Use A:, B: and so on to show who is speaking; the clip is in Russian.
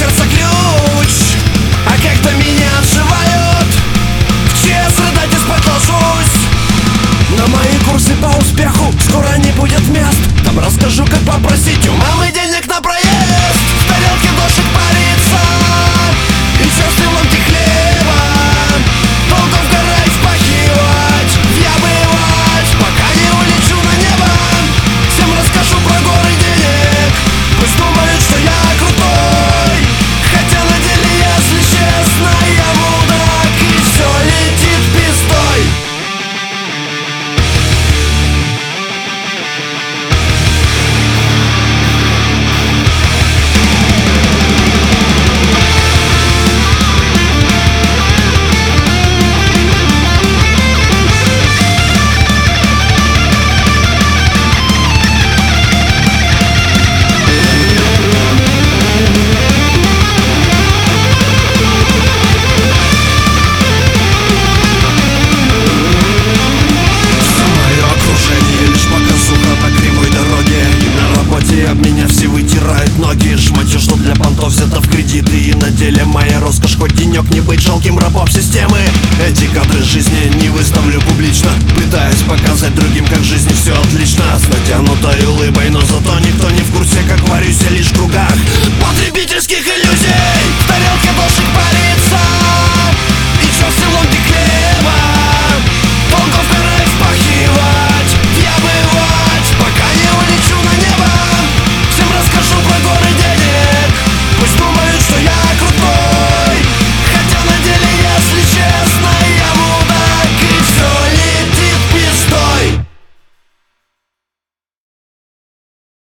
A: сердца ключ, а как-то меня отшивают. В ЧС рыдать и спать ложусь. На мои курсы по успеху скоро не будет мест. Там расскажу, как попросить у мамы денег на проезд. В тарелке дождик парится и черствым ломти хлеба. Долго в горы впахивать, въябывать, пока не улечу на небо. Всем расскажу про горы денег. Пусть думают, что я крутой, хотя на деле, если честно, я мудак, и все летит пиздой. Об меня все вытирают ноги. Жматью, что для понтов взято в кредиты. И на деле моя роскошь, хоть денек не быть жалким рабом системы. Эти кадры жизни не выставлю публично, пытаясь показать другим, как в жизни все отлично. С натянутой улыбой, но зато никто не в курсе, как варюсь я лишь в кругах потребительских иллюзий.